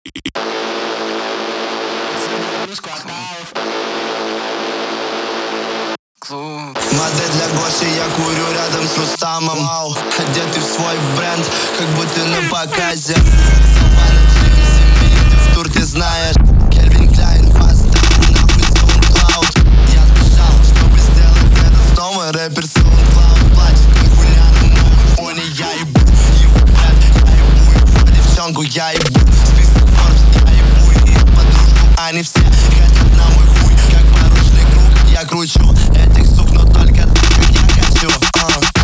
Модель для Гоши, я курю рядом с Рустамом. Вау, одетый в свой бренд, как будто на показе. Ты в тур, ты знаешь. Кельвин Кляйн, фаст, нахуй SoundCloud. Я сбежал, чтобы сделать это снова. Рэпер SoundCloud плачет, нихуя на новом фоне. Я ебу его бренд, я ебу его девчонку, я ебу список Forbes, я ебу их подружку. Они все хотят на мой хуй, как порочный круг. Я кручу этих сук, но только так, как я хочу.